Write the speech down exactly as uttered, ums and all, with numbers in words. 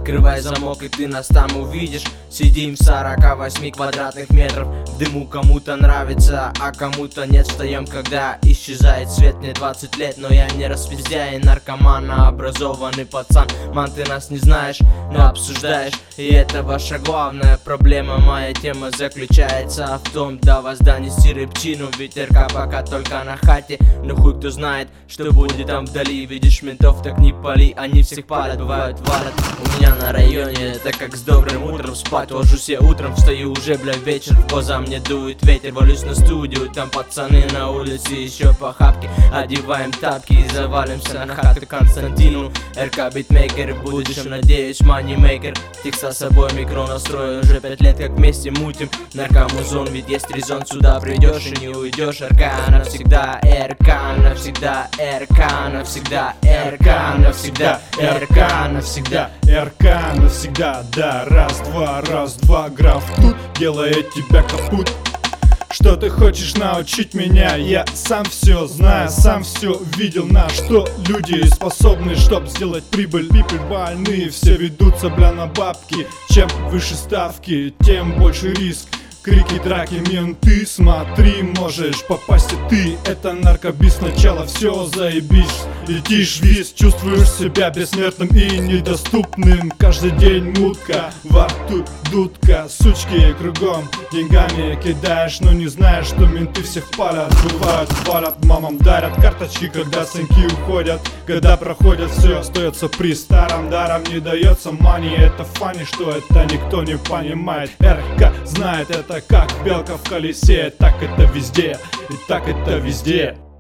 Открывай замок, и ты нас там увидишь. Сидим в сорока восьми квадратных метров. В дыму кому-то нравится, а кому-то нет. Встаем, когда исчезает свет. Мне двадцать лет, но я не распиздяй, наркоман, а образованный пацан. Ман, ты нас не знаешь, но обсуждаешь, и это ваша главная проблема. Моя тема заключается в том, до вас донести рыбчину. Ветерка пока только на хате, но хуй кто знает, что будет там вдали. Видишь ментов, так не пали, они всех палят, бывают валят. У меня на районе это как с добрым утром. Спать ложусь я утром, встаю уже, бля, вечер. В глаза мне дует ветер, валюсь на студию. Там пацаны на улице еще по хапке. Одеваем тапки и завалимся на хату Константину. РК битмейкер, в будущем, надеюсь, манимейкер. Текста с собой микро настроен, уже пять лет как вместе мутим. Наркомузон, ведь есть резон, сюда придешь и не уйдешь. РК навсегда, РК навсегда, РК навсегда, РК навсегда, РК навсегда, РК навсегда, да, раз-два, раз-два, граф тут делает тебя капут. Что ты хочешь научить меня? Я сам все знаю, сам все видел, на что люди способны, чтоб сделать прибыль. Пипель больные, все ведутся, бля, на бабки. Чем выше ставки, тем больше риск. Крики, драки, менты, смотри, можешь попасть и ты. Это наркобиз, сначала все заебись. Летишь вниз, чувствуешь себя бессмертным и недоступным. Каждый день мутка, во рту дудка. Сучки кругом, деньгами кидаешь, но не знаешь, что менты всех палят. Бывают, валят, мамам дарят карточки, когда сынки уходят. Года проходят, все остается при старом. Даром не дается мани, это фани, что это никто не понимает. РК знает это как белка в колесе, так это везде, и так это везде.